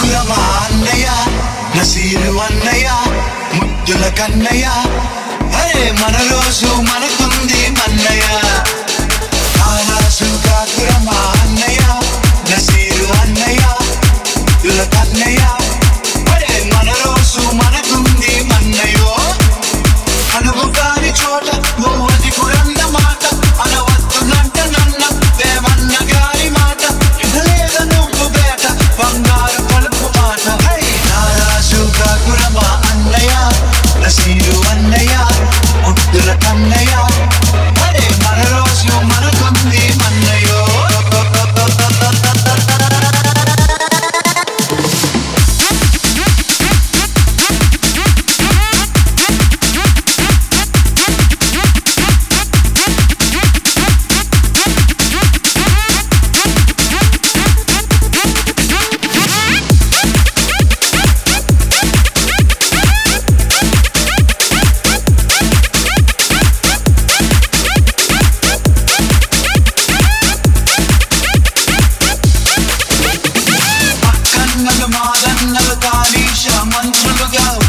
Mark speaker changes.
Speaker 1: కాకురమా అన్నయ్య నసీరు అన్నయ్య ముద్దుల కన్నయ్య అరే మన రోజు మనకుంది మన్నయ్య కారాసు కాకురమా అన్నయ్య నసీరు అన్నయ్య ముద్దుల కన్నయ్య అరే మన రోజు మనకుంది మన్నయ్యో అనువు కాని చోట నువ్వది కురన్న మాట అనవద్దునంట నన్న దేవన్న గారి మాట ఇదలేద నువ్వు బేట బంగారు పలుపు మాట నారాజు కాకురమా అన్నయ్య నసీరు అన్నయ్య ముద్దుల కన్నయ్య అరే మన రోజు మనకుంది మన్నయ్యో మాదన్నలు తాలీష మంత్రులుగా